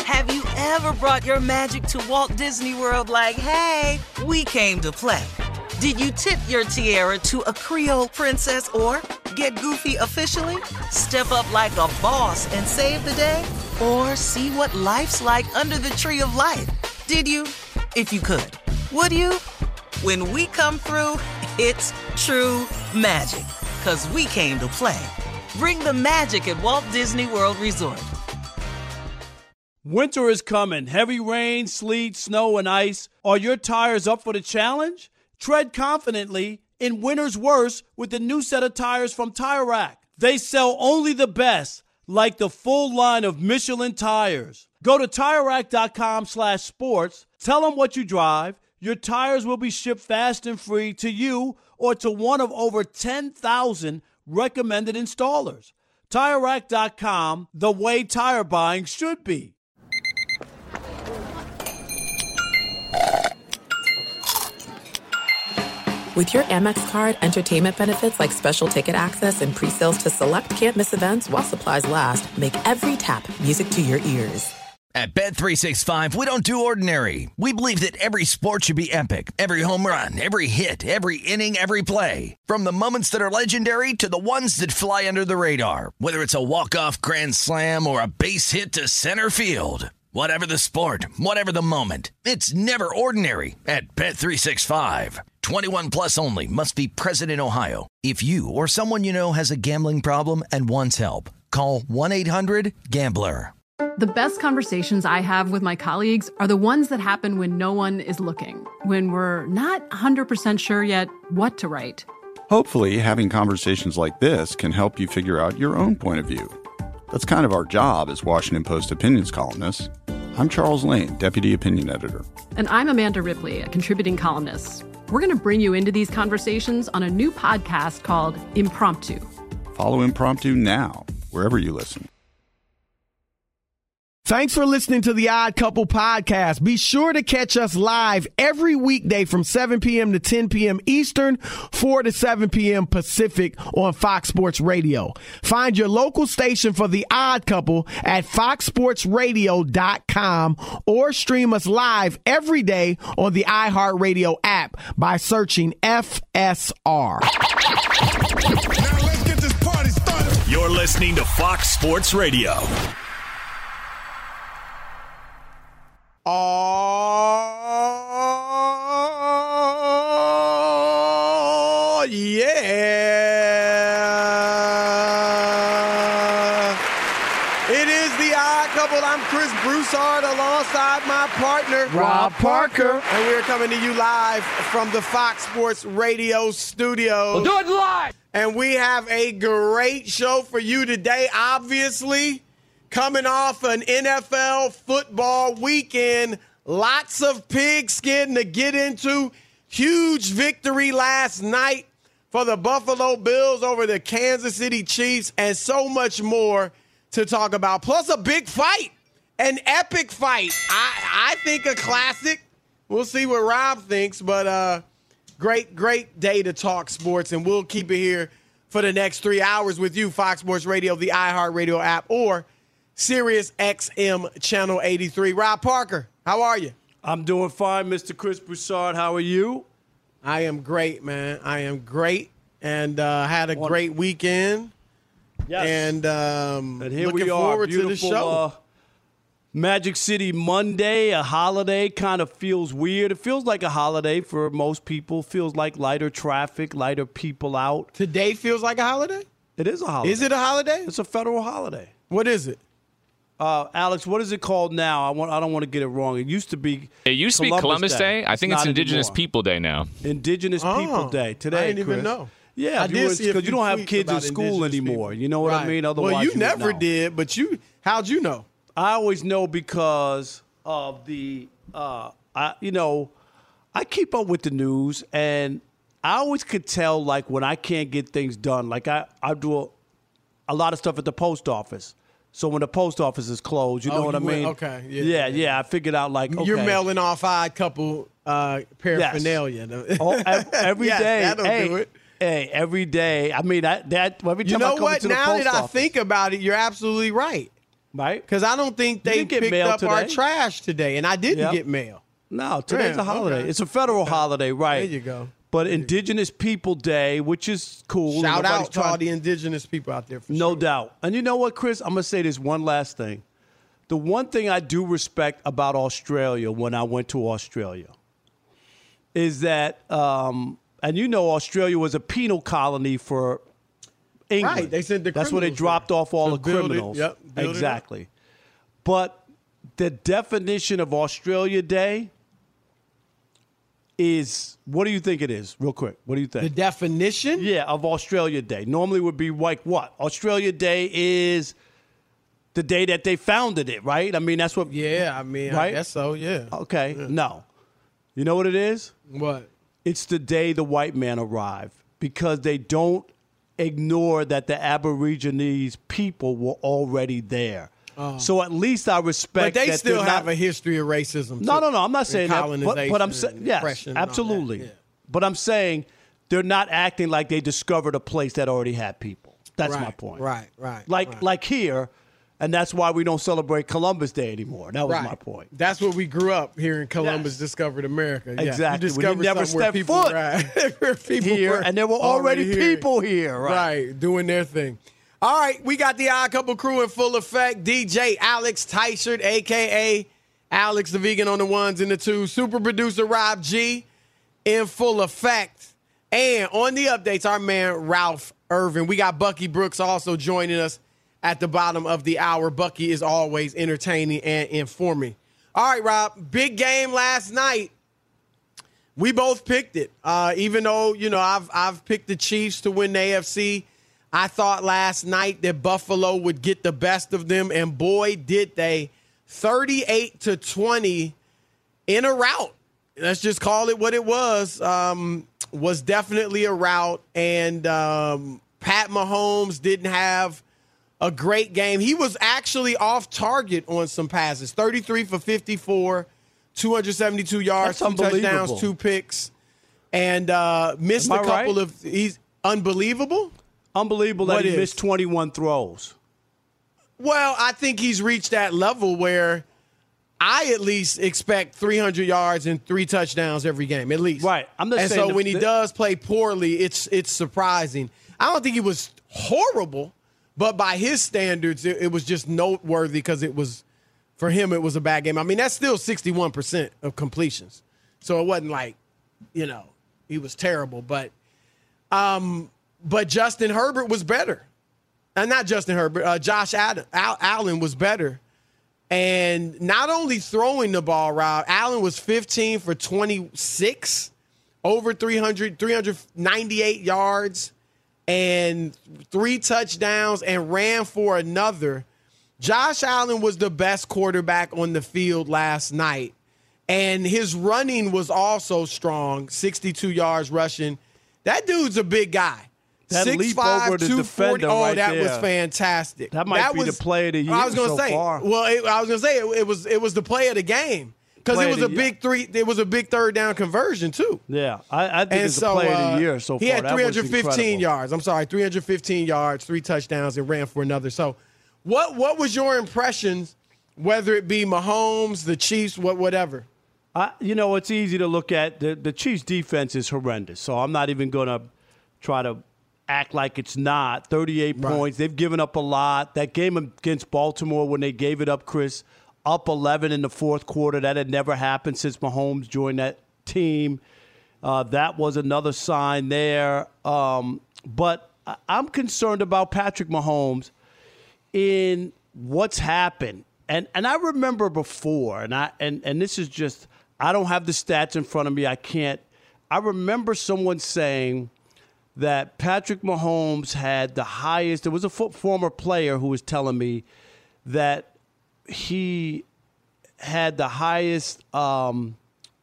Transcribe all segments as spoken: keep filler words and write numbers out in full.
Have you ever brought your magic to Walt Disney World like, hey, we came to play? Did you tip your tiara to a Creole princess or get goofy officially? Step up like a boss and save the day? Or see what life's like under the tree of life? Did you? If you could. Would you? When we come through, it's true magic. 'Cause we came to play. Bring the magic at Walt Disney World Resort. Winter is coming. Heavy rain, sleet, snow, and ice. Are your tires up for the challenge? Tread confidently in winter's worst with the new set of tires from Tire Rack. They sell only the best, like the full line of Michelin tires. Go to Tire Rack dot com slash sports. Tell them what you drive. Your tires will be shipped fast and free to you or to one of over ten thousand recommended installers. Tire Rack dot com, the way tire buying should be. With your Amex card, entertainment benefits like special ticket access and pre-sales to select can't-miss events while supplies last make every tap music to your ears. At Bet three sixty-five, we don't do ordinary. We believe that every sport should be epic. Every home run, every hit, every inning, every play. From the moments that are legendary to the ones that fly under the radar. Whether it's a walk-off grand slam or a base hit to center field. Whatever the sport, whatever the moment, it's never ordinary at Bet three sixty-five. twenty-one plus only. Must be present in Ohio. If you or someone you know has a gambling problem and wants help, call one eight hundred gambler. The best conversations I have with my colleagues are the ones that happen when no one is looking, when we're not one hundred percent sure yet what to write. Hopefully, having conversations like this can help you figure out your own point of view. That's kind of our job as Washington Post opinions columnists. I'm Charles Lane, Deputy Opinion Editor. And I'm Amanda Ripley, a contributing columnist. We're going to bring you into these conversations on a new podcast called Impromptu. Follow Impromptu now, wherever you listen. Thanks for listening to the Odd Couple podcast. Be sure to catch us live every weekday from seven p.m. to ten p.m. Eastern, four to seven p.m. Pacific on Fox Sports Radio. Find your local station for the Odd Couple at fox sports radio dot com or stream us live every day on the iHeartRadio app by searching F S R. Now let's get this party started. You're listening to Fox Sports Radio. Oh, yeah. It is the Odd Couple. I'm Chris Broussard alongside my partner, Rob Parker. And we're coming to you live from the Fox Sports Radio studios. We'll do it live. And we have a great show for you today, obviously. Coming off an N F L football weekend, lots of pigskin to get into. Huge victory last night for the Buffalo Bills over the Kansas City Chiefs, and so much more to talk about. Plus a big fight, an epic fight. I, I think a classic. We'll see what Rob thinks, but uh, great, great day to talk sports, and we'll keep it here for the next three hours with you, Fox Sports Radio, the iHeartRadio app, or Sirius X M Channel eighty-three. Rob Parker, how are you? I'm doing fine, Mister Chris Broussard. How are you? I am great, man. I am great, and uh, had a Wonderful. great weekend. Yes. And, um, and here looking we are, forward beautiful, to the show. Uh, Magic City Monday, a holiday, kind of feels weird. It feels like a holiday for most people. Feels like lighter traffic, lighter people out. Today feels like a holiday? It is a holiday. Is it a holiday? It's a federal holiday. What is it? Uh, Alex, what is it called now? I want. I don't want to get it wrong. It used to be. It used to be Columbus, Columbus Day. Day. I think it's it's Indigenous anymore. People Day now. Indigenous oh, People Day today. I didn't Chris. even know. Yeah, I did see because you don't have kids in school anymore. People. You know what right. I mean? Otherwise, well, you, you never know. did. But you, how'd you know? I always know because of the, uh, I you know, I keep up with the news, and I always could tell like when I can't get things done. Like I, I do a, a lot of stuff at the post office. So when the post office is closed, you know oh, what you I mean? Went, okay. Yeah yeah, yeah, yeah. I figured out like okay. You're mailing off Odd Couple uh, paraphernalia. Yes. oh, every yes, day. That'll hey, do it. Hey, every day. I mean, I, that every time you know I come what? to the now post that I office, think about it, you're absolutely right. Right. Because I don't think they picked up today. Our trash today, and I didn't yep. get mail. No, today's yeah, a holiday. Okay. It's a federal okay. holiday, right? There you go. But Indigenous People Day, which is cool. Shout out to all the indigenous people out there. For no sure. doubt. And you know what, Chris? I'm going to say this one last thing. The one thing I do respect about Australia when I went to Australia is that, um, and you know Australia was a penal colony for England. Right, they sent the That's where they dropped there. off all so the criminals. It, yep, exactly. But the definition of Australia Day is, what do you think it is? Real quick, what do you think? The definition? Yeah, of Australia Day. Normally would be like what? Australia Day is the day that they founded it, right? I mean, that's what. Yeah, I mean, right? I guess so, yeah. Okay, yeah. no. You know what it is? What? It's the day the white man arrived because they don't ignore that the Aborigines people were already there. Oh. So at least I respect that. But they that still have not, a history of racism. No, too, no, no. I'm not saying that. But, but I'm saying, yes, absolutely. Yeah. But I'm saying they're not acting like they discovered a place that already had people. That's right, my point. Right, right. Like, right. like here, and that's why we don't celebrate Columbus Day anymore. That was right. my point. That's what we grew up here in Columbus, yes. discovered America. Yeah. Exactly. You discovered we never stepped people, foot right. people here, were and there were already, already here. people here. Right. right, doing their thing. All right, we got the Odd Couple crew in full effect. D J Alex Teichert, a k a. Alex the Vegan on the ones and the twos. Super producer Rob G in full effect. And on the updates, our man Ralph Irvin. We got Bucky Brooks also joining us at the bottom of the hour. Bucky is always entertaining and informing. All right, Rob, big game last night. We both picked it. Uh, even though, you know, I've I've picked the Chiefs to win the A F C. I thought last night that Buffalo would get the best of them, and boy, did they. thirty-eight to twenty in a rout. Let's just call it what it was. Um, was definitely a rout, and um, Pat Mahomes didn't have a great game. He was actually off target on some passes. thirty-three for fifty-four, two hundred seventy-two yards, That's two touchdowns, two picks, and uh, missed Am a I couple right? of – he's unbelievable. Unbelievable that What he is? missed twenty-one throws. Well, I think he's reached that level where I at least expect three hundred yards and three touchdowns every game, at least. Right. I'm just and saying so the, when he the, does play poorly, it's it's surprising. I don't think he was horrible, but by his standards, it, it was just noteworthy because it was, for him, it was a bad game. I mean, that's still sixty-one percent of completions. So it wasn't like, you know, he was terrible. But, um, but Justin Herbert was better. Uh, not Justin Herbert. Uh, Josh Adam, Al, Allen was better. And not only throwing the ball, Rob, Allen was fifteen for twenty-six, over three hundred, three hundred ninety-eight yards, and three touchdowns, and ran for another. Josh Allen was the best quarterback on the field last night. And his running was also strong, sixty-two yards rushing. That dude's a big guy. That Six, leap five, over the two forty. defender Oh, right that there. was fantastic. That might that be was, the play of the year I was gonna so say, far. Well, it, I was going to say, it, it was it was the play of the game. Because it was a big three. It was a big third down conversion, too. Yeah, I, I think and it's so, the play uh, of the year so he far. had That three hundred fifteen incredible. yards. I'm sorry, three hundred fifteen yards, three touchdowns, and ran for another. So what what was your impressions, whether it be Mahomes, the Chiefs, what whatever? I, you know, it's easy to look at. The, the Chiefs' defense is horrendous, so I'm not even going to try to act like it's not. thirty-eight Right. points. They've given up a lot. That game against Baltimore when they gave it up, Chris, up eleven in the fourth quarter. That had never happened since Mahomes joined that team. Uh, that was another sign there. Um, but I- I'm concerned about Patrick Mahomes in what's happened. And and I remember before, and I and, and this is just, I don't have the stats in front of me. I can't. I remember someone saying that Patrick Mahomes had the highest. There was a fo- former player who was telling me that he had the highest. Um,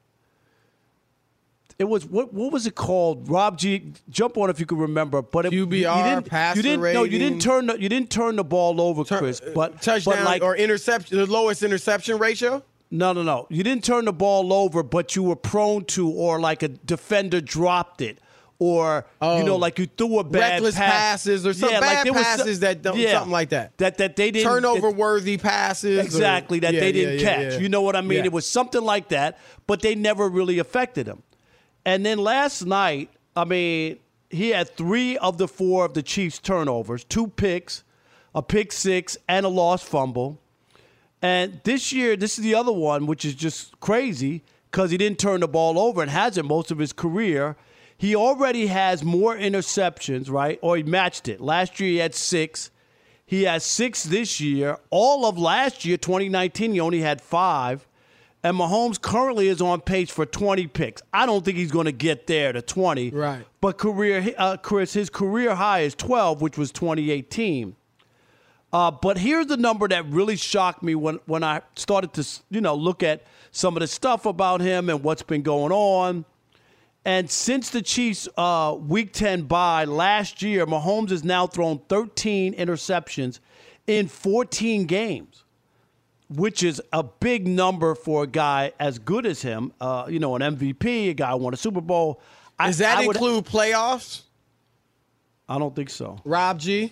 it was what? What was it called? Rob G, jump on if you can remember. But it, Q B R, you didn't, passer you didn't, rating. No, you didn't turn. The, you didn't turn the ball over, Chris. But touchdown but like, or interception, the lowest interception ratio. No, no, no. You didn't turn the ball over, but you were prone to, or like a defender dropped it, or, oh, you know, like you threw a bad reckless pass. passes or some yeah, bad like passes some, that don't, yeah, something like that. That that they didn't turnover-worthy passes. Exactly, or, that yeah, they didn't yeah, catch. yeah, yeah. You know what I mean? Yeah. It was something like that, but they never really affected him. And then last night, I mean, he had three of the four of the Chiefs' turnovers, two picks, a pick six, and a lost fumble. And this year, this is the other one, which is just crazy because he didn't turn the ball over and hasn't most of his career. He already has more interceptions, right? Or he matched it. Last year, he had six. He has six this year. All of last year, twenty nineteen, he only had five. And Mahomes currently is on pace for twenty picks. I don't think he's going to get there to twenty. Right. But career, uh, Chris, his career high is twelve, which was twenty eighteen. Uh, but here's the number that really shocked me when, when I started to, you know, look at some of the stuff about him and what's been going on. And since the Chiefs' uh, Week ten bye last year, Mahomes has now thrown thirteen interceptions in fourteen games, which is a big number for a guy as good as him. Uh, you know, an M V P, a guy who won a Super Bowl. Does I, that I would, include playoffs? I don't think so. Rob G?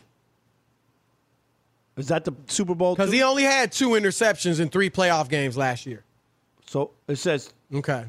Is that the Super Bowl? Because he only had two interceptions in three playoff games last year. So it says. Okay.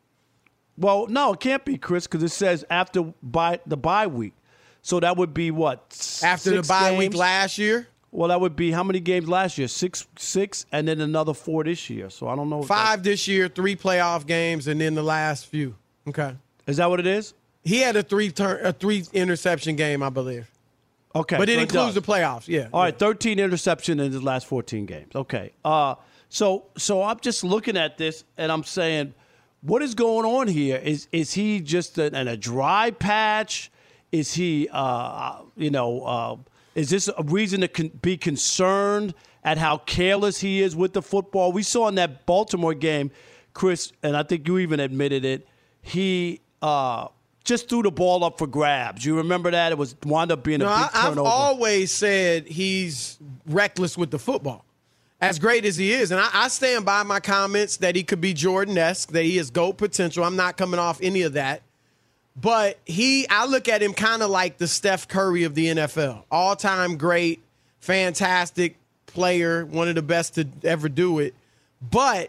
Well, no, it can't be, Chris, because it says after bye, the bye week. So that would be what? After six the bye games? week last year? Well, that would be how many games last year? Six, six, and then another four this year. So I don't know. Five this year, three playoff games, and then the last few. Okay. Is that what it is? He had a three turn, a three interception game, I believe. Okay. But it so includes does. the playoffs, yeah. All right, thirteen interception in his last fourteen games. Okay. Uh, so so I'm just looking at this and I'm saying, what is going on here? Is is he just in a, a dry patch? Is he, uh, you know, uh, is this a reason to con- be concerned at how careless he is with the football? We saw in that Baltimore game, Chris, and I think you even admitted it, he uh, just threw the ball up for grabs. You remember that? It was wound up being no, a big I, turnover. I've always said he's reckless with the football, as great as he is. And I, I stand by my comments that he could be Jordan-esque, that he has GOAT potential. I'm not coming off any of that. But he, I look at him kind of like the Steph Curry of the N F L. All-time great, fantastic player, one of the best to ever do it. But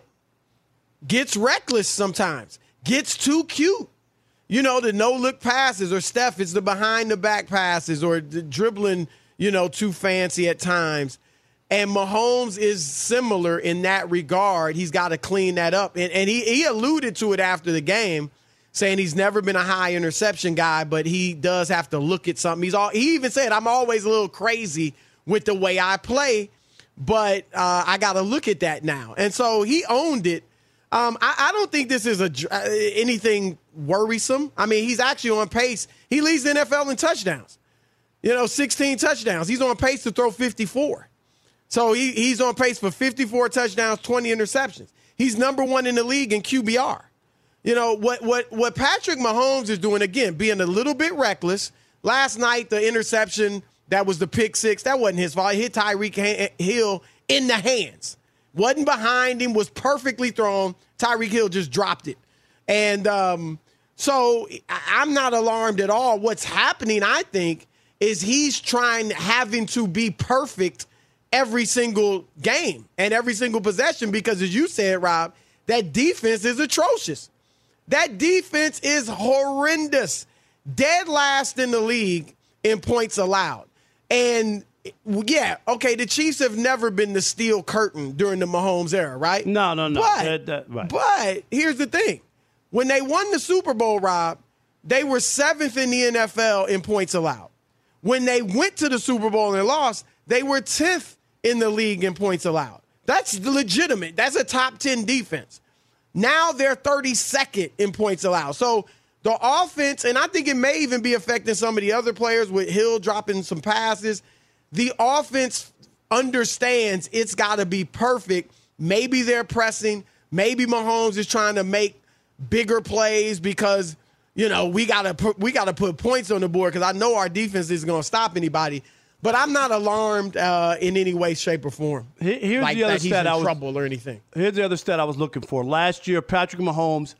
gets reckless sometimes, gets too cute. You know, the no-look passes, or Steph, it's the behind-the-back passes, or the dribbling, you know, too fancy at times. And Mahomes is similar in that regard. He's got to clean that up. And, and he, he alluded to it after the game, saying he's never been a high interception guy, but he does have to look at something. He's all, he even said, I'm always a little crazy with the way I play, but uh, I got to look at that now. And so he owned it. Um, I, I don't think this is a uh, anything worrisome. I mean, he's actually on pace. He leads the N F L in touchdowns. You know, sixteen touchdowns. He's on pace to throw fifty-four. So he, he's on pace for fifty-four touchdowns, twenty interceptions. He's number one in the league in Q B R. You know, what what what Patrick Mahomes is doing, again, being a little bit reckless. Last night, the interception, that was the pick six. That wasn't his fault. He hit Tyreek Hill in the hands. Wasn't behind him, was perfectly thrown. Tyreek Hill just dropped it. And um, so I'm not alarmed at all. What's happening, I think, is he's trying, having to be perfect every single game and every single possession because, as you said, Rob, that defense is atrocious. That defense is horrendous. Dead last in the league in points allowed. And, yeah, okay, the Chiefs have never been the steel curtain during the Mahomes era, right? No, no, no. But, that, that, right. but here's the thing. When they won the Super Bowl, Rob, they were seventh in the N F L in points allowed. When they went to the Super Bowl and lost, they were tenth in the league in points allowed. That's legitimate. That's a top ten defense. Now they're thirty-second in points allowed. So the offense, and I think it may even be affecting some of the other players with Hill dropping some passes. The offense understands it's got to be perfect. Maybe they're pressing. Maybe Mahomes is trying to make bigger plays because, you know, we got to put, we got to put points on the board because I know our defense isn't going to stop anybody. But I'm not alarmed uh, in any way, shape, or form. Here's like the other that he's stat in I was, trouble or anything. Here's the other stat I was looking for. Last year, Patrick Mahomes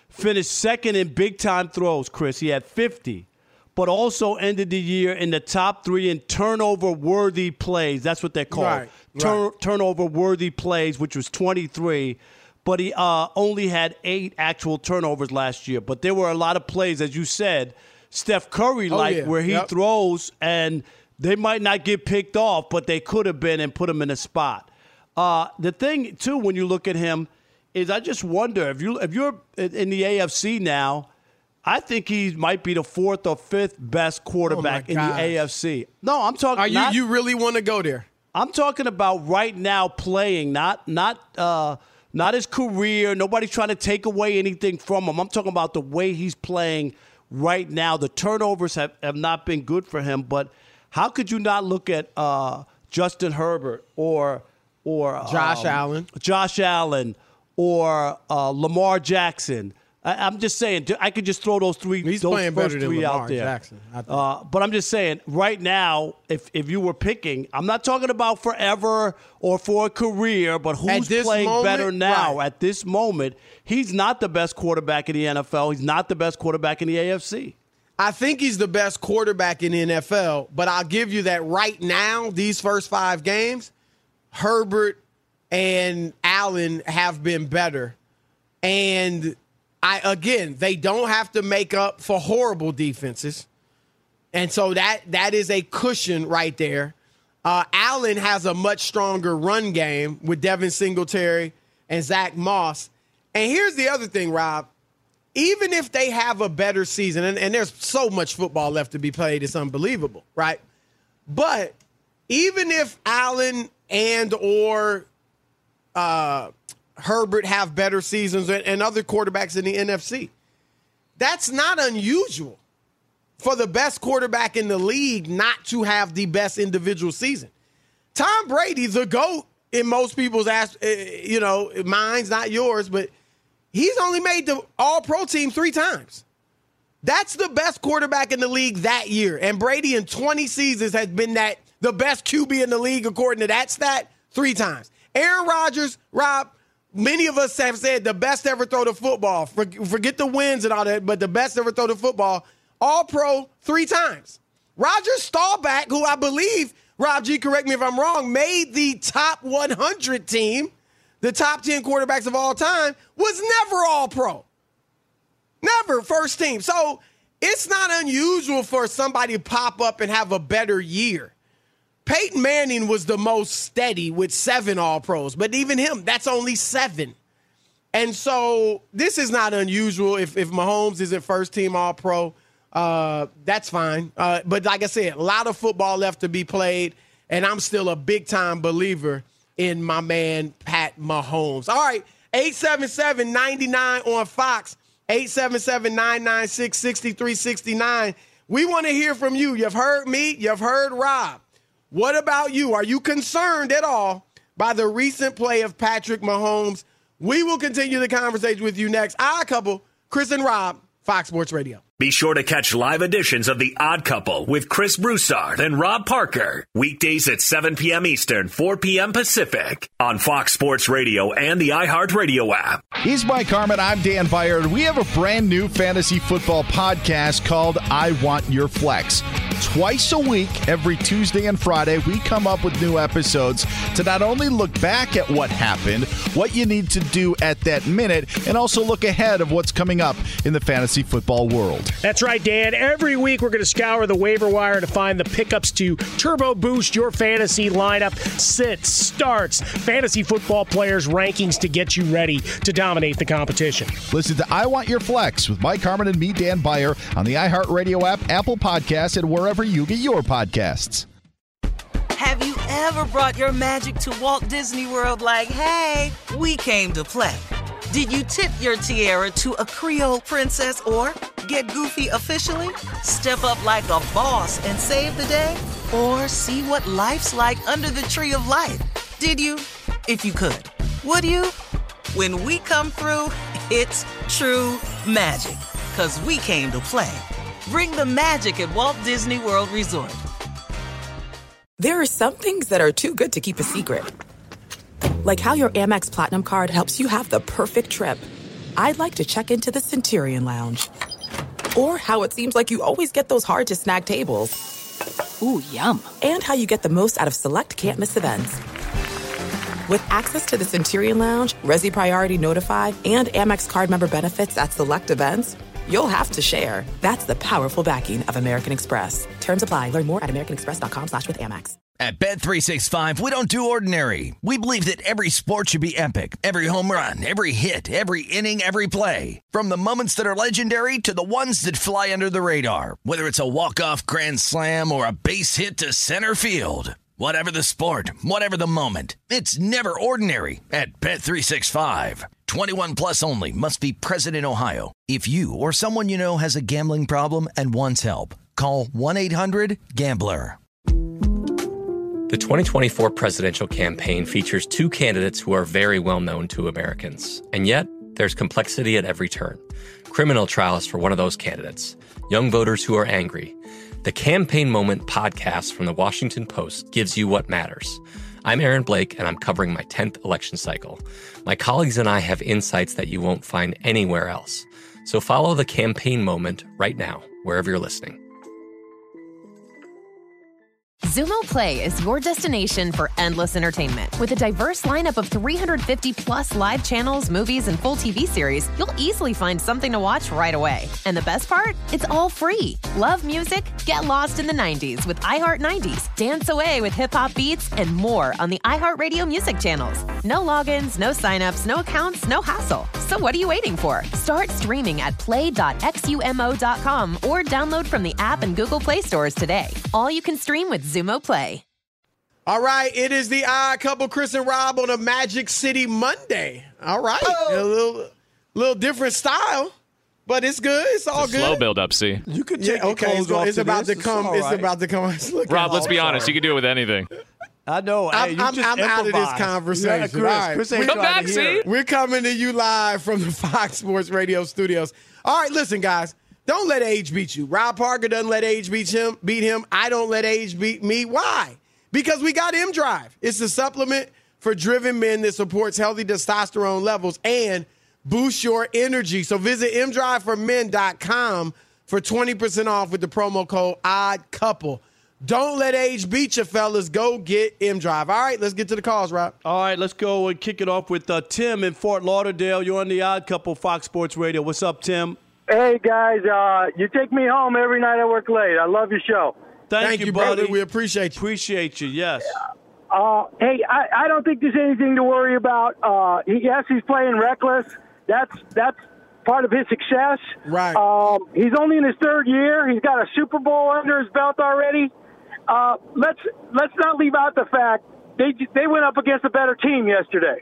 finished second in big-time throws, Chris. He had fifty, but also ended the year in the top three in turnover-worthy plays. That's what they're called. Right, Tur- right. Turnover-worthy plays, which was twenty-three. But he uh, only had eight actual turnovers last year. But there were a lot of plays, as you said, Steph Curry, Oh, like yeah. where he Yep. throws, and they might not get picked off, but they could have been and put him in a spot. Uh, the thing, too, when you look at him, is I just wonder, if, you, if you're in the A F C now, I think he might be the fourth or fifth best quarterback Oh, in my the gosh. A F C. No, I'm talking Are you not, you really want to go there? I'm talking about right now playing, not not uh, not his career. Nobody's trying to take away anything from him. I'm talking about the way he's playing right now. The turnovers have, have not been good for him, but how could you not look at uh, Justin Herbert or or Josh um, Allen. Josh Allen or uh, Lamar Jackson? I, I'm just saying, I could just throw those three, He's those playing first better than three Lamar out there. Jackson, I think. Uh, but I'm just saying, right now, if if you were picking, I'm not talking about forever or for a career, but At who's this playing moment, better now? right. At this moment, he's not the best quarterback in the N F L. He's not the best quarterback in the A F C. I think he's the best quarterback in the N F L, but I'll give you that right now, these first five games, Herbert and Allen have been better. And I again, they don't have to make up for horrible defenses. And so that that is a cushion right there. Uh, Allen has a much stronger run game with Devin Singletary and Zach Moss. And here's the other thing, Rob. Even if they have a better season, and, and there's so much football left to be played, it's unbelievable, right? But even if Allen and or uh, Herbert have better seasons and, and other quarterbacks in the N F C, that's not unusual for the best quarterback in the league not to have the best individual season. Tom Brady, the GOAT in most people's ass, you know, minds, not yours, but he's only made the All-Pro team three times. That's the best quarterback in the league that year. And Brady in twenty seasons has been that the best Q B in the league according to that stat three times. Aaron Rodgers, Rob, many of us have said the best ever throw the football. Forget the wins and all that, but the best ever throw the football. All-Pro three times. Roger Staubach, who I believe, Rob G, correct me if I'm wrong, made the top one hundred team, the top ten quarterbacks of all time, was never All-Pro. Never first team. So it's not unusual for somebody to pop up and have a better year. Peyton Manning was the most steady with seven All-Pros, but even him, that's only seven. And so this is not unusual. If, if Mahomes isn't first team All-Pro, uh, that's fine. Uh, but like I said, a lot of football left to be played, and I'm still a big-time believer in my man Pat Mahomes. All right, eight seven seven, nine nine on Fox, eight seven seven, nine nine six, six three six nine. We want to hear from you. You've heard me. You've heard Rob. What about you? Are you concerned at all by the recent play of Patrick Mahomes? We will continue the conversation with you next. Our couple, Chris and Rob, Fox Sports Radio. Be sure to catch live editions of The Odd Couple with Chris Broussard and Rob Parker. Weekdays at seven p.m. Eastern, four p.m. Pacific on Fox Sports Radio and the iHeartRadio app. He's Mike Harmon. I'm Dan Byard. We have a brand new fantasy football podcast called I Want Your Flex. Twice a week, every Tuesday and Friday, we come up with new episodes to not only look back at what happened, what you need to do at that minute, and also look ahead of what's coming up in the fantasy football world. That's right, Dan. Every week we're going to scour the waiver wire to find the pickups to turbo boost your fantasy lineup, sits, starts, fantasy football players' rankings to get you ready to dominate the competition. Listen to I Want Your Flex with Mike Harmon and me, Dan Byer, on the iHeartRadio app, Apple Podcasts, and wherever you get your podcasts. Have you ever brought your magic to Walt Disney World like, hey, we came to play? Did you tip your tiara to a Creole princess or get goofy officially? Step up like a boss and save the day? Or see what life's like under the tree of life? Did you? If you could. Would you? When we come through, it's true magic. 'Cause we came to play. Bring the magic at Walt Disney World Resort. There are some things that are too good to keep a secret. Like how your Amex Platinum card helps you have the perfect trip. I'd like to check into the Centurion Lounge. Or how it seems like you always get those hard-to-snag tables. Ooh, yum. And how you get the most out of select can't-miss events. With access to the Centurion Lounge, Resi Priority Notify, and Amex card member benefits at select events, you'll have to share. That's the powerful backing of American Express. Terms apply. Learn more at americanexpress.com slash with Amex. At Bet three sixty-five, we don't do ordinary. We believe that every sport should be epic. Every home run, every hit, every inning, every play. From the moments that are legendary to the ones that fly under the radar. Whether it's a walk-off grand slam or a base hit to center field. Whatever the sport, whatever the moment, it's never ordinary at Bet three sixty-five. twenty-one plus only. Must be present in Ohio. If you or someone you know has a gambling problem and wants help, call one eight hundred gambler. The twenty twenty-four presidential campaign features two candidates who are very well known to Americans. And yet, there's complexity at every turn. Criminal trials for one of those candidates. Young voters who are angry. The Campaign Moment podcast from the Washington Post gives you what matters. I'm Aaron Blake, and I'm covering my tenth election cycle. My colleagues and I have insights that you won't find anywhere else. So follow The Campaign Moment right now, wherever you're listening. Xumo Play is your destination for endless entertainment. With a diverse lineup of three hundred fifty plus live channels, movies, and full T V series, you'll easily find something to watch right away. And the best part? It's all free. Love music? Get lost in the nineties with iHeart nineties. Dance away with hip-hop beats and more on the iHeartRadio music channels. No logins, no signups, no accounts, no hassle. So what are you waiting for? Start streaming at play dot xumo dot com or download from the app and Google Play stores today. All you can stream with Xumo Play. All right, it is the Odd Couple, Chris and Rob on a Magic City Monday. All right, oh. a little, little different style, but it's good. It's all it's a good. Slow build up, see. You could take yeah, okay. It's, it's about this. to come. It's, it's about to come. Rob, let's be honest. You can do it with anything. I know. I'm, Hey, you I'm, just I'm out of this conversation. Yeah, Chris, All right. Chris ain't Come trying back, to hear see? it. We're coming to you live from the Fox Sports Radio studios. All right, listen, guys. Don't let age beat you. Rob Parker doesn't let age beat him. Beat him. I don't let age beat me. Why? Because we got M Drive. It's a supplement for driven men that supports healthy testosterone levels and boosts your energy. So visit m drive for men dot com for twenty percent off with the promo code ODDCOUPLE. Don't let age beat you, fellas. Go get M Drive. All right, let's get to the calls, Rob. All right, let's go and kick it off with uh, Tim in Fort Lauderdale. You're on the Odd Couple, Fox Sports Radio. What's up, Tim? Hey, guys. Uh, you take me home every night I work late. I love your show. Thank, Thank you, you, buddy. brother. We appreciate you. Appreciate you, yes. Uh, hey, I, I don't think there's anything to worry about. Uh, he, yes, he's playing reckless. That's that's part of his success. Right. Um, he's only in his third year. He's got a Super Bowl under his belt already. Uh, let's let's not leave out the fact they they went up against a better team yesterday.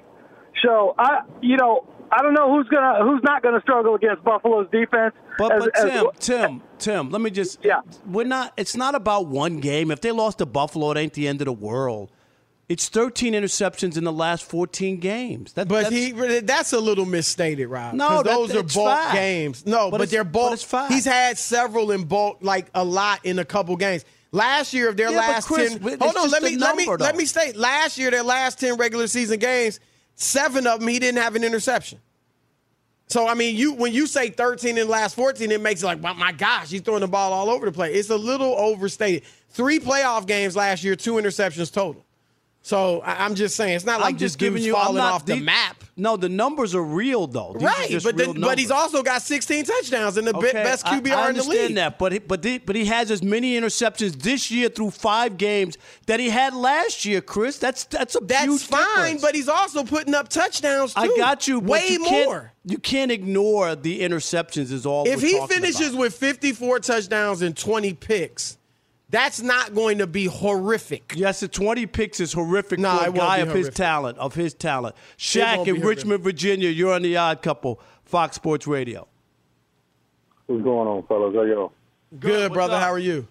So I, you know, I don't know who's gonna who's not gonna struggle against Buffalo's defense. But, as, but as, Tim, Tim, Tim, let me just yeah. We're not. It's not about one game. If they lost to Buffalo, it ain't the end of the world. It's thirteen interceptions in the last fourteen games. That, But that's, he that's a little misstated, Rob. No, 'cause that- those are it's bulk fact. games. No, But but, it's- they're bulk. but it's fact. He's had several in bulk, like a lot in a couple games. Last year, of their Yeah, but last Chris, ten. it's Hold on, just let a me let me number, let though. me state. Last year, their last ten regular season games, seven of them he didn't have an interception. So I mean, you when you say thirteen in the last fourteen, it makes it like, well, my gosh, he's throwing the ball all over the place. It's a little overstated. Three playoff games last year, two interceptions total. So I- I'm just saying, it's not like I'm just this giving dude's you I'm falling not, off the these- map. No, the numbers are real though. These are Right, just but real the, but he's numbers. also got sixteen touchdowns and the be- Okay, best Q B I, R I in the understand league. that, but he, but he, but he has as many interceptions this year through five games that he had last year, Chris. That's that's a That's huge fine, difference. but he's also putting up touchdowns too. I got you. But way you can't- more. You can't ignore the interceptions. Is all. If we're he talking finishes about. with fifty-four touchdowns and twenty picks, that's not going to be horrific. Yes, the twenty picks is horrific Nah, for it a won't guy be of horrific. his talent. Of his talent, won't Shaq be in horrific. Richmond, Virginia. You're on the Odd Couple, Fox Sports Radio. What's going on, fellas? How y'all? Good, What's brother. up? How are you?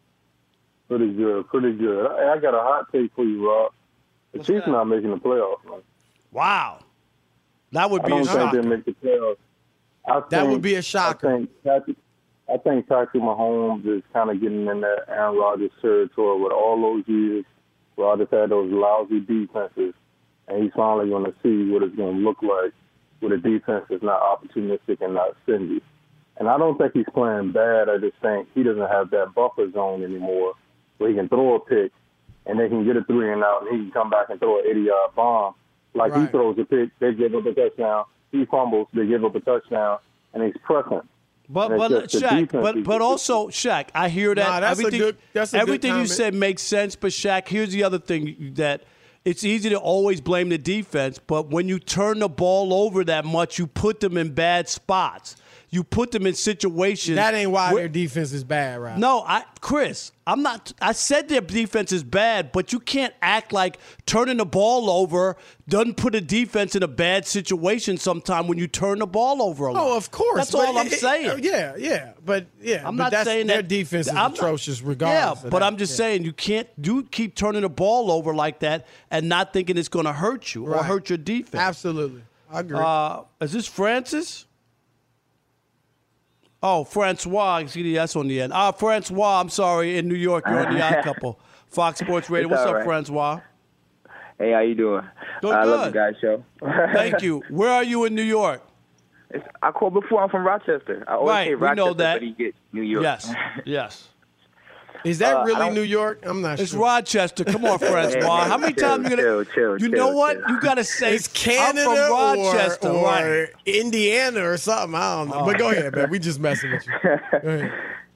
Pretty good, pretty good. I, I got a hot take for you, Rob. The What's Chiefs that? not making the playoffs, man. Wow, that would I be a don't think shocker. they make the playoffs. I That think- would be a shocker. I think Patrick, I think Patrick Mahomes is kind of getting in that Aaron Rodgers territory with all those years. Rodgers had those lousy defenses, and he's finally going to see what it's going to look like with a defense that's not opportunistic and not stingy. And I don't think he's playing bad. I just think he doesn't have that buffer zone anymore where he can throw a pick and they can get a three and out and he can come back and throw an eighty-yard bomb. Like right. He throws a pick, they give up a touchdown. He fumbles, they give up a touchdown, and he's pressing. But but Shaq, but but also Shaq, I hear that nah, that's everything. A good, that's a everything good you said makes sense. But Shaq, here's the other thing that it's easy to always blame the defense, but when you turn the ball over that much, you put them in bad spots. You put them in situations. That ain't why where, their defense is bad, right? No, I, Chris, I'm not. I said their defense is bad, but you can't act like turning the ball over doesn't put a defense in a bad situation. Sometime when you turn the ball over a lot. Oh, of course. That's all I'm it, saying. It, yeah, yeah, but yeah, I'm but not that's, saying their that defense is I'm atrocious, not, regardless. Yeah, of but that. I'm just yeah. saying you can't do keep turning the ball over like that and not thinking it's going to hurt you right. or hurt your defense. Absolutely, I agree. Uh, is this Francis? Oh, Francois, excuse me, that's on the end. Ah, Francois, I'm sorry, in New York, you're on the Odd Couple. Fox Sports Radio. What's up, right. Francois? Hey, how you doing? Doing I good. love the guys' show. Thank you. Where are you in New York? It's, I called before. I'm from Rochester. I always right, say we Rochester, know that. but he gets New York. Yes, yes. Is that uh, really New York? I'm not it's sure. It's Rochester. Come on, Francois. How many times you gonna? Chill, chill, you chill, know what? chill. You gotta say it's Canada I'm from Rochester, or, or right? Indiana or something. I don't know. Oh. But go ahead, man. We just messing with you. Go ahead.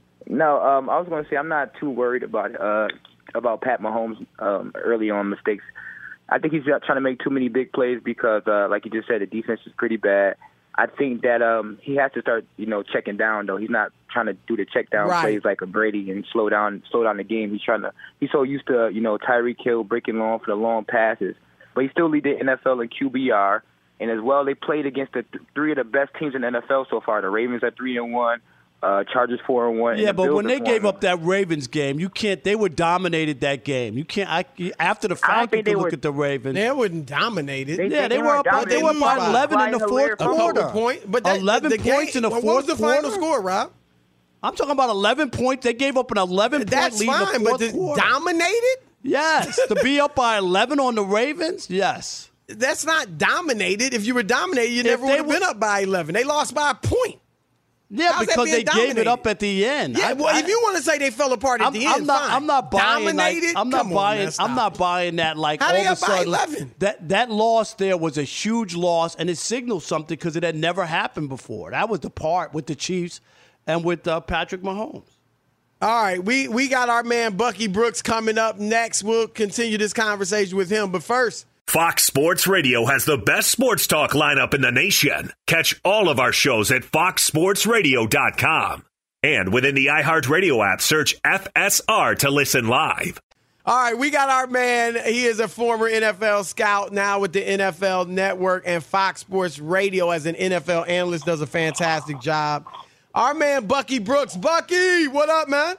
No, um, I was going to say I'm not too worried about uh, about Pat Mahomes' um, early on mistakes. I think he's trying to make too many big plays because, uh, like you just said, the defense is pretty bad. I think that um, he has to start, you know, checking down though. He's not trying to do the check down right. plays like a Brady and slow down, slow down the game. He's trying to. He's so used to, you know, Tyreek Hill breaking long for the long passes, but he still lead the N F L in Q B R. And as well, they played against the th- three of the best teams in the N F L so far. The Ravens are three and one. Uh, Chargers four and one. Yeah, and the but Bills when they gave one. up that Ravens game, you can't. They were dominated that game. You can't. I, after the fact, you can look were, at the Ravens. They wouldn't dominate it. They, yeah, they, they were up. dominated. They were up by eleven in the fourth a quarter. Couple point, but that, eleven the points game, in the well, fourth what was the quarter. final score, Rob? I'm talking about eleven points. They gave up an eleven That's point lead fine, in the fourth but the quarter. dominated? Yes, to be up by eleven on the Ravens. Yes, that's not dominated. If you were dominated, you if never would have were, been up by eleven. They lost by a point. Yeah, How's because they dominated? gave it up at the end. Yeah, I, well, I, if you want to say they fell apart at I'm, the I'm end, not. fine. I'm not buying. Dominated? Like, I'm not Come buying. On, man, I'm not buying that. Like How all they of a up by sudden, eleven? that that loss there was a huge loss, and it signaled something because it had never happened before. That was the part with the Chiefs and with uh, Patrick Mahomes. All right, we we got our man Bucky Brooks coming up next. We'll continue this conversation with him, but first. Fox Sports Radio has the best sports talk lineup in the nation. Catch all of our shows at fox sports radio dot com. And within the iHeartRadio app, search F S R to listen live. All right, we got our man. He is a former N F L scout, now with the N F L Network and Fox Sports Radio as an N F L analyst, does a fantastic job. Our man Bucky Brooks. Bucky, what up, man?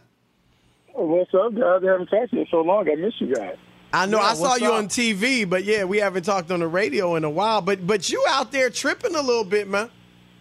What's up, guys? I haven't talked to you in so long. I miss you guys. I know. Yeah, I saw you up? on T V, but yeah, we haven't talked on the radio in a while. But but you out there tripping a little bit, man.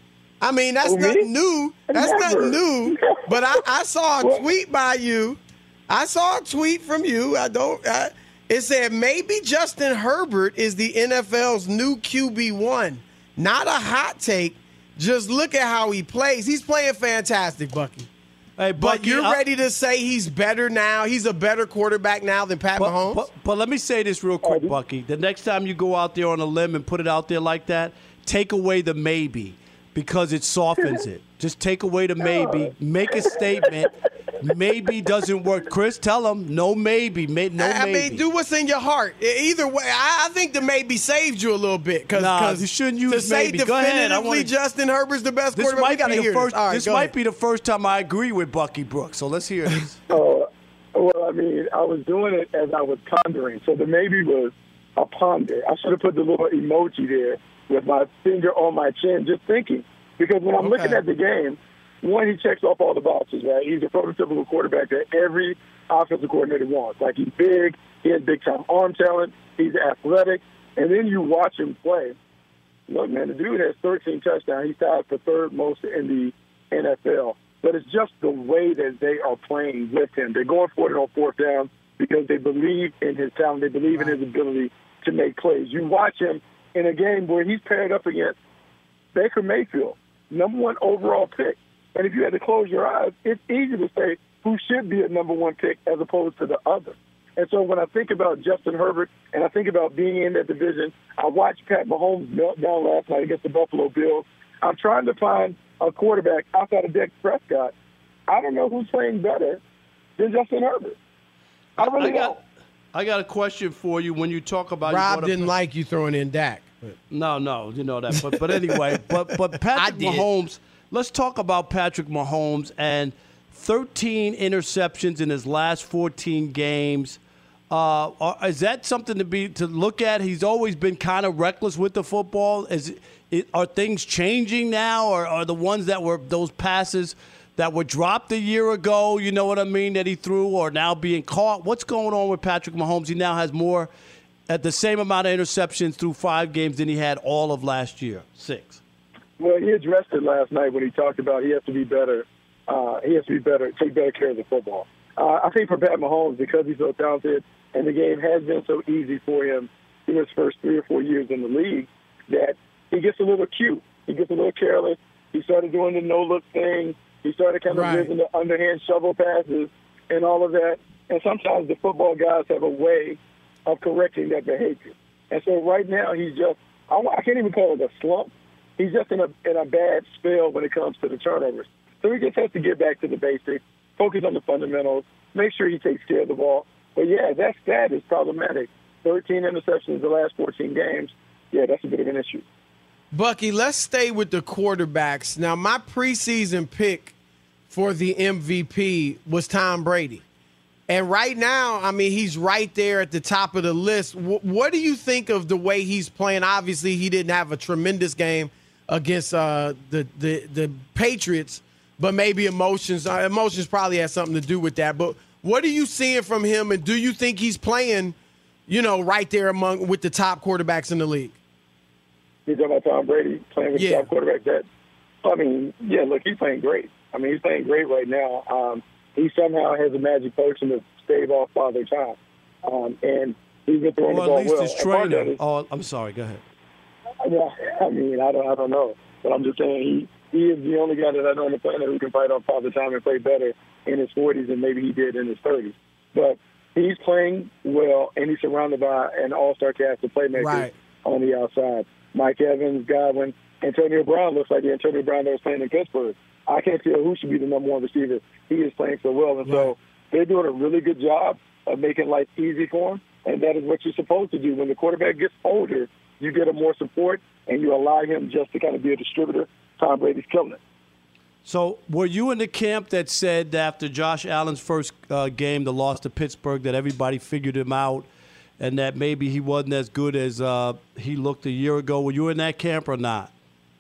I mean, that's oh, nothing new. That's Never. nothing new. But I, I saw a what? tweet by you. I saw a tweet from you. I don't. I, it said maybe Justin Herbert is the N F L's new Q B one. Not a hot take. Just look at how he plays. He's playing fantastic, Bucky. Hey, Bucky, but you're I, ready to say he's better now. He's a better quarterback now than Pat but, Mahomes? But, but let me say this real quick, Bucky. The next time you go out there on a limb and put it out there like that, take away the maybe because it softens it. Just take away the maybe. Make a statement. Maybe doesn't work. Chris, tell them no maybe. May, no I, I maybe. mean, do what's in your heart. Either way, I, I think the maybe saved you a little bit. Cause, nah, cause you shouldn't use to say maybe. Go ahead. I definitively wanna, Justin Herbert's the best this quarterback. Might we be the hear first, this. All right, this go might ahead. be the first time I agree with Bucky Brooks. So let's hear this. Uh, well, I mean, I was doing it as I was pondering. So the maybe was a ponder. I should have put the little emoji there with my finger on my chin, just thinking. Because when I'm okay. looking at the game, one, he checks off all the boxes, right? He's a prototypical quarterback that every offensive coordinator wants. Like, he's big, he has big-time arm talent, he's athletic, and then you watch him play. Look, man, the dude has thirteen touchdowns. He's tied for third most in the N F L. But it's just the way that they are playing with him. They're going for it on fourth down because they believe in his talent. They believe in his ability to make plays. You watch him in a game where he's paired up against Baker Mayfield, number one overall pick. And if you had to close your eyes, it's easy to say who should be a number one pick as opposed to the other. And so when I think about Justin Herbert and I think about being in that division, I watched Pat Mahomes melt down last night against the Buffalo Bills. I'm trying to find a quarterback outside of Dak Prescott. I don't know who's playing better than Justin Herbert. I really I got, don't. I got a question for you when you talk about Rob didn't like you throwing in Dak. No, no, you know that. But but anyway, but but Patrick Mahomes. Let's talk about Patrick Mahomes and thirteen interceptions in his last fourteen games. Uh, are, is that something to be to look at? He's always been kind of reckless with the football. Is it, are things changing now, or are the ones that were those passes that were dropped a year ago? You know what I mean? That he threw, or now being caught? What's going on with Patrick Mahomes? He now has more, at the same amount of interceptions through five games than he had all of last year. Six. Well, he addressed it last night when he talked about he has to be better. Uh, he has to be better, take better care of the football. Uh, I think for Pat Mahomes, because he's so talented and the game has been so easy for him in his first three or four years in the league, that he gets a little cute. He gets a little careless. He started doing the no-look thing. He started kind of Right. using the underhand shovel passes and all of that. And sometimes the football guys have a way of correcting that behavior. And so right now he's just, I, I can't even call it a slump. He's just in a in a bad spell when it comes to the turnovers. So he just has to get back to the basics, focus on the fundamentals, make sure he takes care of the ball. But, yeah, that stat is problematic. thirteen interceptions the last fourteen games. Yeah, that's a bit of an issue. Bucky, let's stay with the quarterbacks. Now, my preseason pick for the M V P was Tom Brady. And right now, I mean, he's right there at the top of the list. W- what do you think of the way he's playing? Obviously, he didn't have a tremendous game against uh, the, the the Patriots, but maybe emotions. Uh, emotions probably has something to do with that. But what are you seeing from him, and do you think he's playing, you know, right there among with the top quarterbacks in the league? You're talking about Tom Brady playing with Yeah. the top quarterback. That, I mean, yeah, look, he's playing great. I mean, he's playing great right now. Um, he somehow has a magic potion to stave off Father Time. Um, and he's been throwing Well, the ball at least well. his And part of that trainer. is- Oh, I'm sorry. Go ahead. Yeah, I mean, I don't, I don't know, but I'm just saying he, he is the only guy that I know on the planet who can fight off Father Time and play better in his forties than maybe he did in his thirties. But he's playing well, and he's surrounded by an all-star cast of playmakers Right. on the outside. Mike Evans, Godwin, Antonio Brown looks like the Antonio Brown that was playing in Pittsburgh. I can't tell who should be the number one receiver. He is playing so well, and so they're doing a really good job of making life easy for him, and that is what you're supposed to do. When the quarterback gets older, you get him more support, and you allow him just to kind of be a distributor. Tom Brady's killing it. So were you in the camp that said after Josh Allen's first uh, game, the loss to Pittsburgh, that everybody figured him out and that maybe he wasn't as good as uh, he looked a year ago? Were you in that camp or not?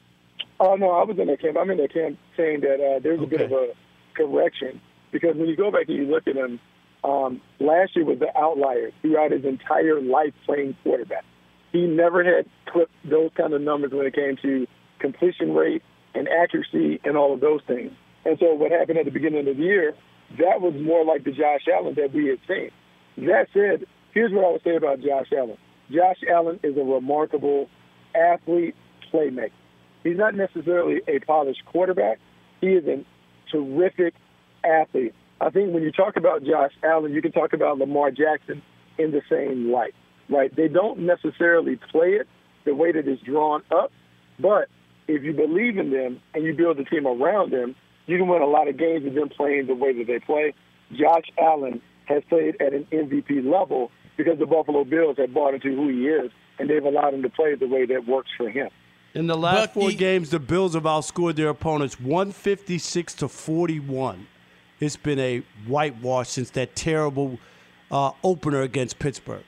Oh, no, I was in that camp. I'm in that camp saying that uh, there's a bit of a correction because when you go back and you look at him, um, last year was the outlier throughout his entire life playing quarterback. He never had clipped those kind of numbers when it came to completion rate and accuracy and all of those things. And so what happened at the beginning of the year, that was more like the Josh Allen that we had seen. That said, here's what I would say about Josh Allen. Josh Allen is a remarkable athlete playmaker. He's not necessarily a polished quarterback. He is a terrific athlete. I think when you talk about Josh Allen, you can talk about Lamar Jackson in the same light, right? They don't necessarily play it the way that it's drawn up, but if you believe in them and you build a team around them, you can win a lot of games with them playing the way that they play. Josh Allen has played at an M V P level because the Buffalo Bills have bought into who he is, and they've allowed him to play the way that works for him. In the last four games, the Bills have outscored their opponents one fifty-six to forty-one. It's been a whitewash since that terrible uh, opener against Pittsburgh.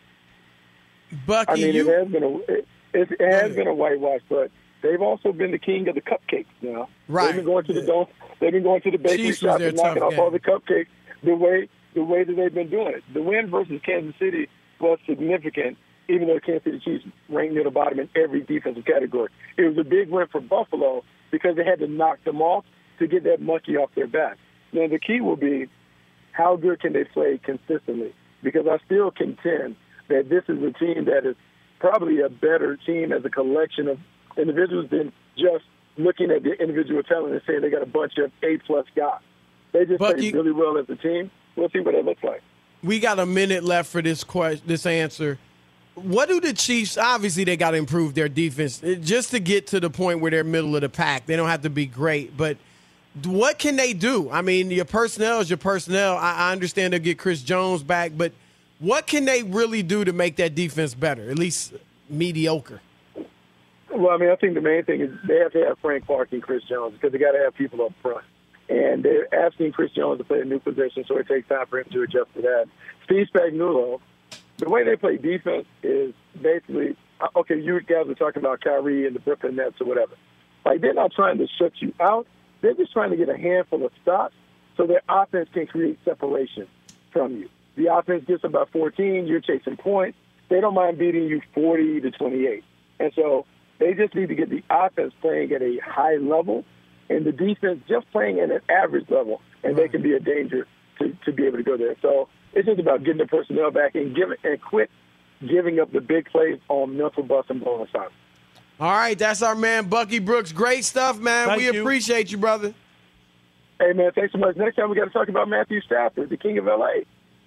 Bucky, I mean, you... it has been a it, it has been a whitewash, but they've also been the king of the cupcakes now. Right. They've been going to the don't. They've been going to the bakery Chiefs was shop their and knocking tough off game. all the cupcakes the way the way that they've been doing it. The win versus Kansas City was significant, even though the Kansas City Chiefs ranked near the bottom in every defensive category. It was a big win for Buffalo because they had to knock them off to get that monkey off their back. Now, the key will be how good can they play consistently? Because I still contend that this is a team that is probably a better team as a collection of individuals than just looking at the individual talent and saying they got a bunch of A-plus guys. They just Bucky, play really well as a team. We'll see what it looks like. We got a minute left for this question, this answer. What do the Chiefs, obviously they got to improve their defense just to get to the point where they're middle of the pack. They don't have to be great, but what can they do? I mean, your personnel is your personnel. I, I understand they'll get Chris Jones back, but what can they really do to make that defense better, at least mediocre? Well, I mean, I think the main thing is they have to have Frank Clark and Chris Jones because they got to have people up front. And they're asking Chris Jones to play a new position, so it takes time for him to adjust to that. Steve Spagnuolo, the way they play defense is basically, okay, you guys are talking about Kyrie and the Brooklyn Nets or whatever. Like, they're not trying to shut you out. They're just trying to get a handful of stops so their offense can create separation from you. The offense gets about fourteen, you're chasing points. They don't mind beating you forty to twenty-eight. And so they just need to get the offense playing at a high level and the defense just playing at an average level, and they can be a danger to, to be able to go there. So it's just about getting the personnel back and give and quit giving up the big plays on mental bust and blown assignments. All right, that's our man Bucky Brooks. Great stuff, man. Thank we you. appreciate you, brother. Hey, man, thanks so much. Next time we got to talk about Matthew Stafford, the king of L A.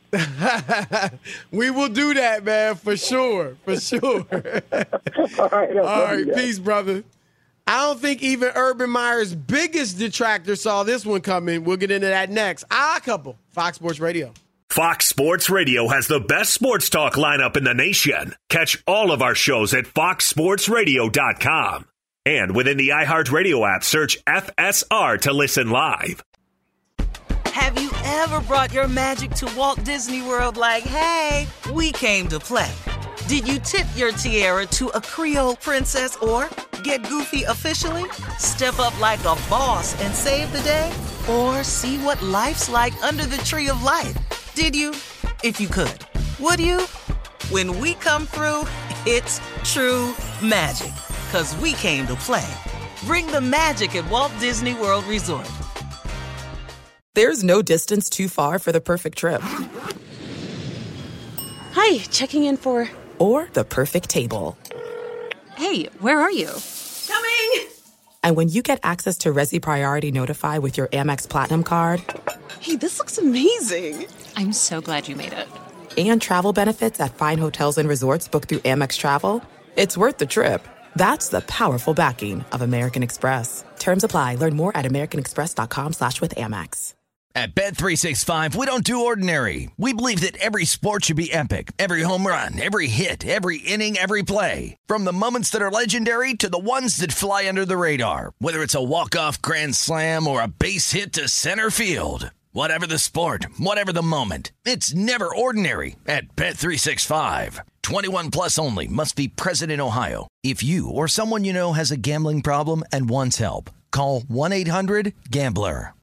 We will do that, man, for sure, for sure. All right, All right, peace, brother. I don't think even Urban Meyer's biggest detractor saw this one coming. We'll get into that next. Odd Couple, Fox Sports Radio. Fox Sports Radio has the best sports talk lineup in the nation. Catch all of our shows at fox sports radio dot com. And within the iHeartRadio app, search F S R to listen live. Have you ever brought your magic to Walt Disney World like, hey, we came to play? Did you tip your tiara to a Creole princess or get goofy officially? Step up like a boss and save the day? Or see what life's like under the tree of life? Did you? If you could. Would you? When we come through, it's true magic. 'Cause we came to play. Bring the magic at Walt Disney World Resort. There's no distance too far for the perfect trip. Hi, checking in for... Or the perfect table. Hey, where are you? Coming! And when you get access to Resi Priority Notify with your Amex Platinum card... Hey, this looks amazing. I'm so glad you made it. And travel benefits at fine hotels and resorts booked through Amex Travel, it's worth the trip. That's the powerful backing of American Express. Terms apply. Learn more at americanexpress.com slash with Amex. At Bet three sixty-five, we don't do ordinary. We believe that every sport should be epic. Every home run, every hit, every inning, every play. From the moments that are legendary to the ones that fly under the radar. Whether it's a walk-off grand slam or a base hit to center field. Whatever the sport, whatever the moment, it's never ordinary at Bet three sixty-five. twenty-one plus only. Must be present in Ohio. If you or someone you know has a gambling problem and wants help, call one eight hundred gambler.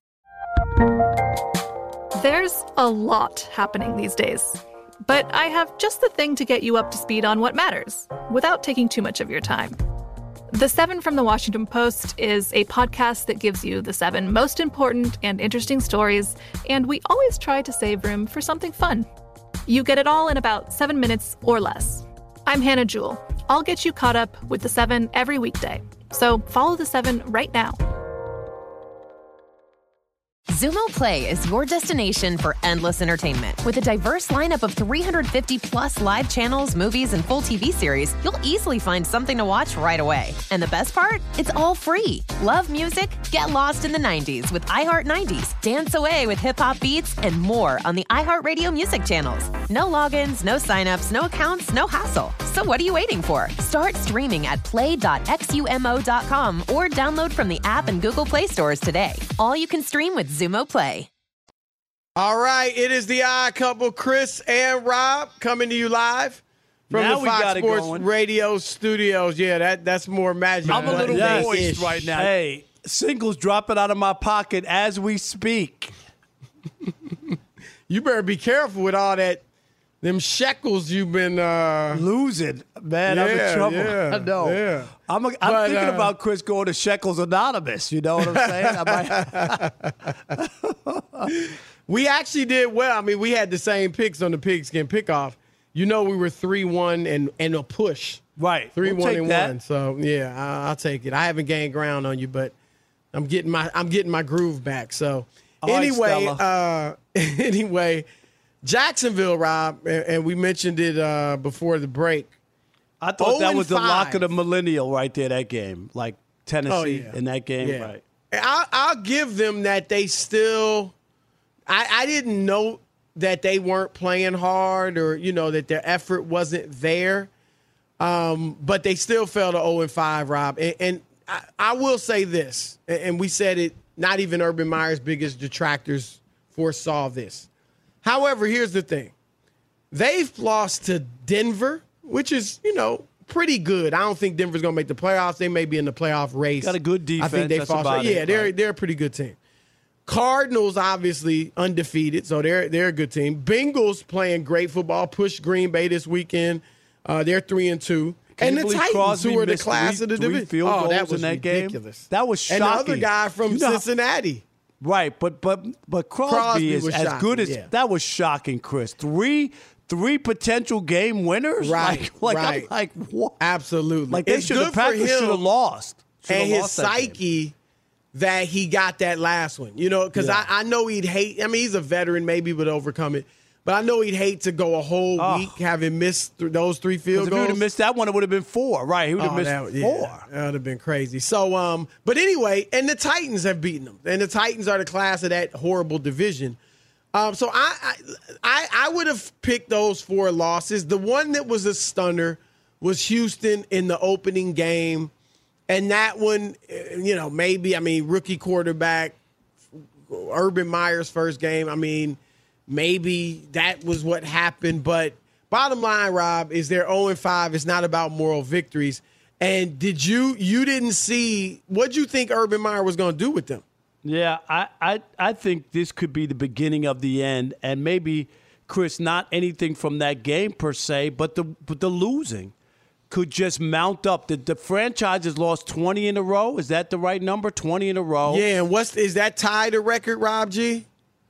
There's a lot happening these days, but I have just the thing to get you up to speed on what matters without taking too much of your time. The Seven from the Washington Post is a podcast that gives you the seven most important and interesting stories, and we always try to save room for something fun. You get it all in about seven minutes or less. I'm Hannah Jewell. I'll get you caught up with the Seven every weekday. So follow the Seven right now. Zumo Play is your destination for endless entertainment. With a diverse lineup of three hundred fifty plus live channels, movies, and full T V series, you'll easily find something to watch right away. And the best part? It's all free. Love music? Get lost in the nineties with iHeart nineties, dance away with hip-hop beats, and more on the iHeartRadio music channels. No logins, no signups, no accounts, no hassle. So what are you waiting for? Start streaming at play dot x u m o dot com or download from the app and Google Play stores today. All you can stream with Zumo Play. All right, it is the Odd Couple, Chris and Rob, coming to you live from Now the we Fox got it Sports going. Radio studios. Yeah, that that's more magic. I'm a little Yes. moist right now. Hey, singles dropping out of my pocket as we speak. You better be careful with all that, them shekels you've been uh, losing. Man, I'm in Yeah, trouble. yeah, I know. yeah. I'm, a, I'm But, thinking uh, about Chris going to Shekels Anonymous. You know what I'm saying? I might- We actually did well. I mean, we had the same picks on the pigskin pickoff. You know, we were three one and and a push Right. Three we'll one take and that. one. So yeah, I, I'll take it. I haven't gained ground on you, but I'm getting my I'm getting my groove back. So All right, anyway, Stella. uh, anyway, Jacksonville, Rob, and, and we mentioned it uh, before the break. I thought that was the lock five. of the millennial right there, that game. Like Tennessee Oh, yeah. in that game. Yeah. Right. I'll, I'll give them that they still I, – I didn't know that they weren't playing hard or, you know, that their effort wasn't there. Um, but they still fell to oh and five, Rob. And, and I, I will say this, and we said it, not even Urban Meyer's biggest detractors foresaw this. However, here's the thing. They've lost to Denver, which is, you know, pretty good. I don't think Denver's going to make the playoffs. They may be in the playoff race. Got a good defense. I think they That's fall. about Yeah, it, they're right. they're a pretty good team. Cardinals obviously undefeated, so they're they're a good team. Bengals playing great football. Pushed Green Bay this weekend. Uh, they're three and two. Can and you the believe Titans, Crosby who are the missed class three- of the three division. field Oh, that goals was in that game? ridiculous. That was shocking. And the other guy from You know how- Cincinnati. Right, but but but Crosby, Crosby is was as shocking, good as yeah. that was shocking, Chris. Three three potential game winners. Right, like, like, right. I'm like what? Absolutely. Like they It's should good have for Packers should him have lost. Should and have his lost that game. psyche that he got that last one. You know, because Yeah. I, I know he'd hate. I mean, he's a veteran, maybe would overcome it. But I know he'd hate to go a whole Oh. week having missed th- those three 'Cause field if he would goals. have missed that one, it would have been four. Right, he would have Oh, missed that, yeah, four. that would have been crazy. So, um, but anyway, and the Titans have beaten them, and the Titans are the class of that horrible division. Um, so I, I, I, I would have picked those four losses. The one that was a stunner was Houston in the opening game, and that one, uh, you know, maybe I mean rookie quarterback, Urban Meyer's first game. I mean, maybe that was what happened. But bottom line, Rob, is they're oh and five. It's not about moral victories. And did you you didn't see what you think Urban Meyer was going to do with them? Yeah, I, I I think this could be the beginning of the end, and maybe, Chris, not anything from that game per se, but the but the losing could just mount up. The, the franchise has lost twenty in a row. Is that the right number? twenty in a row. Yeah, and what's is that tied the record, Rob G?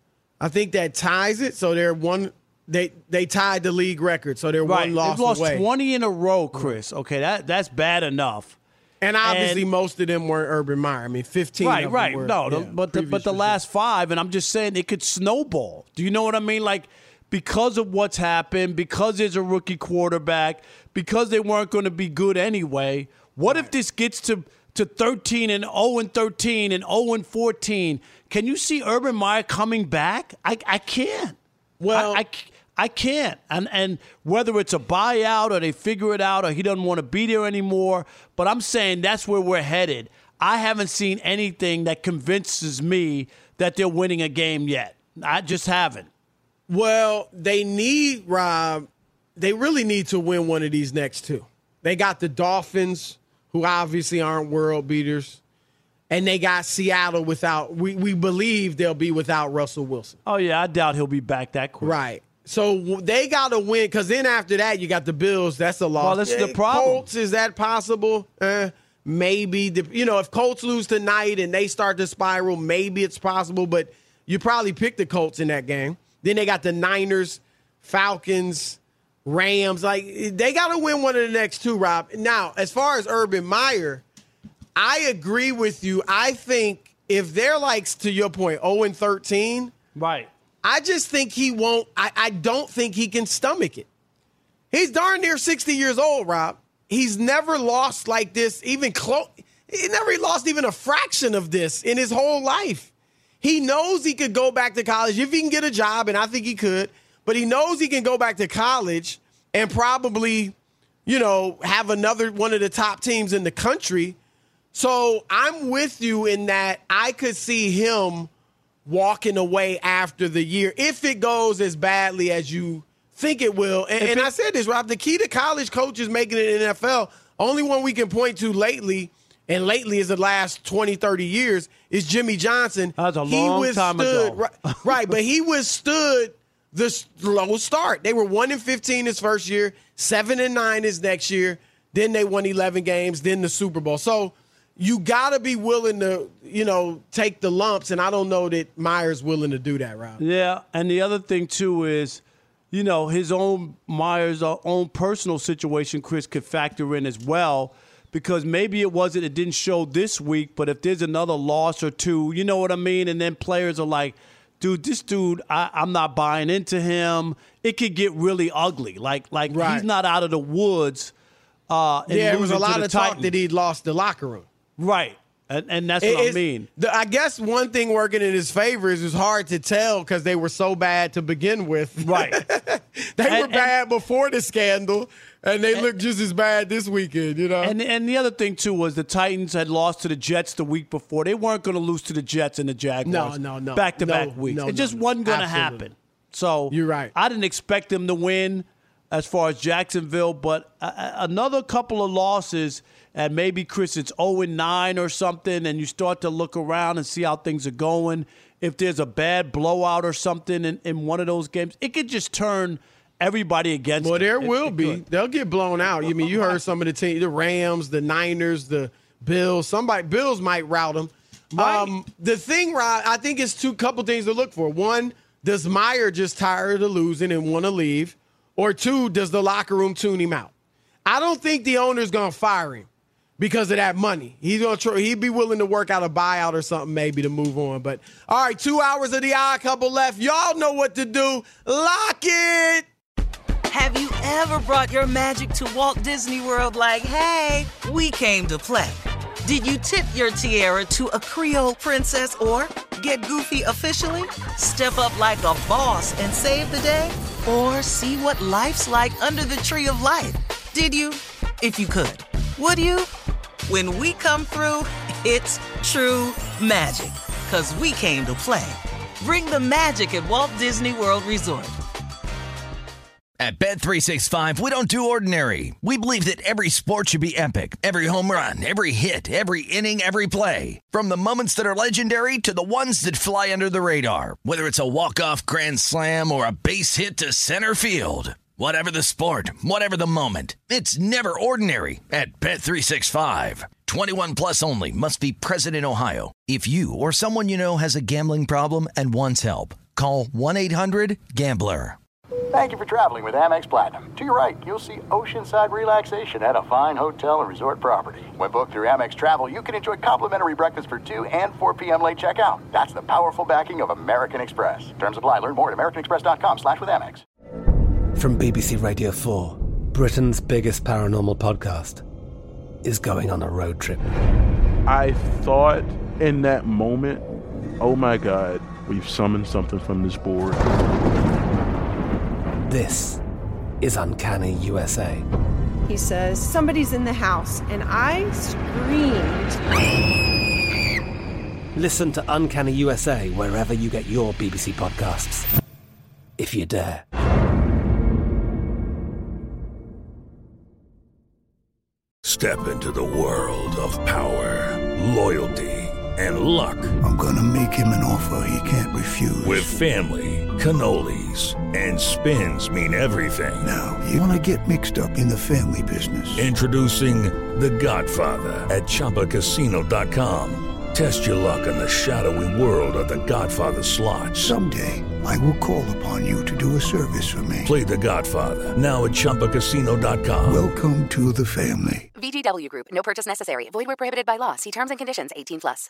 I think that ties it. So they're one. They they tied the league record. So they're Right. one loss They've lost away. twenty in a row, Chris. Okay, that that's bad enough. And obviously, And- most of them weren't Urban Meyer. I mean, fifteen. Right, of them right. Were, no, the, yeah, but the, but previous the regime. last five, and I'm just saying it could snowball. Do you know what I mean? Like, because of what's happened, because there's a rookie quarterback, because they weren't going to be good anyway. What if this gets to to thirteen and oh and thirteen and oh and fourteen? Can you see Urban Meyer coming back? I I can't. Well, I, I, I can't. And and whether it's a buyout or they figure it out or he doesn't want to be there anymore, but I'm saying that's where we're headed. I haven't seen anything that convinces me that they're winning a game yet. I just haven't. Well, they need, Rob, they really need to win one of these next two. They got the Dolphins, who obviously aren't world beaters, and they got Seattle without, we, we believe they'll be without Russell Wilson. Oh, yeah, I doubt he'll be back that quick. Right. So w- they got to win, because then after that, you got the Bills. That's a loss. Well, that's the Eh, problem. Colts, is that possible? Eh, maybe. The, you know, if Colts lose tonight and they start to spiral, maybe it's possible, but you probably pick the Colts in that game. Then they got the Niners, Falcons, Rams. Like, they got to win one of the next two, Rob. Now, as far as Urban Meyer, I agree with you. I think if they're like, to your point, oh and thirteen, right? I just think he won't. I, I don't think he can stomach it. He's darn near sixty years old, Rob. He's never lost like this, even close. He never lost even a fraction of this in his whole life. He knows he could go back to college if he can get a job, and I think he could. But he knows he can go back to college and probably, you know, have another one of the top teams in the country. So I'm with you in that I could see him walking away after the year if it goes as badly as you think it will. And, and it, I said this, Rob, the key to college coaches making it in the N F L, only one we can point to lately, and lately is the last twenty, thirty years, is Jimmy Johnson. That was a he long withstood, time ago. Right, right, but he withstood the slow start. They were one and fifteen his first year, seven and nine his next year. Then they won eleven games, then the Super Bowl. So you got to be willing to, you know, take the lumps, and I don't know that Meyer's willing to do that, Rob. Yeah, and the other thing, too, is you know, his own Myers' own personal situation, Chris, could factor in as well. Because maybe it wasn't, it didn't show this week, but if there's another loss or two, you know what I mean? And then players are like, dude, this dude, I, I'm not buying into him. It could get really ugly. Like, like right. he's not out of the woods. Uh, and yeah, there was a lot of Titans. talk that he'd lost the locker room. Right. And, and that's it, what I mean. The, I guess one thing working in his favor is it's hard to tell because they were so bad to begin with. Right. they and, were bad and, before the scandal, and they and, look just as bad this weekend, you know? And, and the other thing, too, was the Titans had lost to the Jets the week before. They weren't going to lose to the Jets and the Jaguars. No, no, no. Back-to-back no, weeks. No, it just no, wasn't going to absolutely. happen. So you're right. I didn't expect them to win as far as Jacksonville, but uh, another couple of losses, and maybe, Chris, it's oh and nine or something, and you start to look around and see how things are going. If there's a bad blowout or something in, in one of those games, it could just turn everybody against Well, them. there it, will it be. could. They'll get blown out. I mean, you heard some of the teams, the Rams, the Niners, the Bills. Somebody, Bills might rout them. Right. Um, the thing, Rod, I think it's two couple things to look for. One, does Meyer just tired of losing and want to leave? Or two, does the locker room tune him out? I don't think the owner's going to fire him because of that money. He's going to try, he'd be willing to work out a buyout or something maybe to move on. But, all right, two hours of the Odd Couple left. Y'all know what to do. Lock it! Have you ever brought your magic to Walt Disney World like, hey, we came to play? Did you tip your tiara to a Creole princess or get goofy officially? Step up like a boss and save the day? Or see what life's like under the tree of life? Did you? If you could. Would you? When we come through, it's true magic. 'Cause we came to play. Bring the magic at Walt Disney World Resort. At Bet three sixty-five, we don't do ordinary. We believe that every sport should be epic. Every home run, every hit, every inning, every play. From the moments that are legendary to the ones that fly under the radar. Whether it's a walk-off grand slam or a base hit to center field. Whatever the sport, whatever the moment. It's never ordinary at Bet three sixty-five. twenty-one plus only. Must be present in Ohio. If you or someone you know has a gambling problem and wants help, call one eight hundred gambler. Thank you for traveling with Amex Platinum. To your right, you'll see oceanside relaxation at a fine hotel and resort property. When booked through Amex Travel, you can enjoy complimentary breakfast for two and four p.m. late checkout. That's the powerful backing of American Express. Terms apply. Learn more at americanexpress.com slash with Amex. From B B C Radio four, Britain's biggest paranormal podcast is going on a road trip. I thought in that moment, oh my God, we've summoned something from this board. This is Uncanny U S A. He says, somebody's in the house, and I screamed. Listen to Uncanny U S A wherever you get your B B C podcasts, if you dare. Step into the world of power, loyalty, and luck. I'm gonna make him an offer he can't refuse. With family, cannolis, and spins mean everything. Now, you wanna get mixed up in the family business. Introducing The Godfather at Chumba Casino dot com. Test your luck in the shadowy world of The Godfather slot. Someday, I will call upon you to do a service for me. Play The Godfather, now at Chumba Casino dot com. Welcome to the family. V G W Group. No purchase necessary. Void where prohibited by law. See terms and conditions. eighteen plus.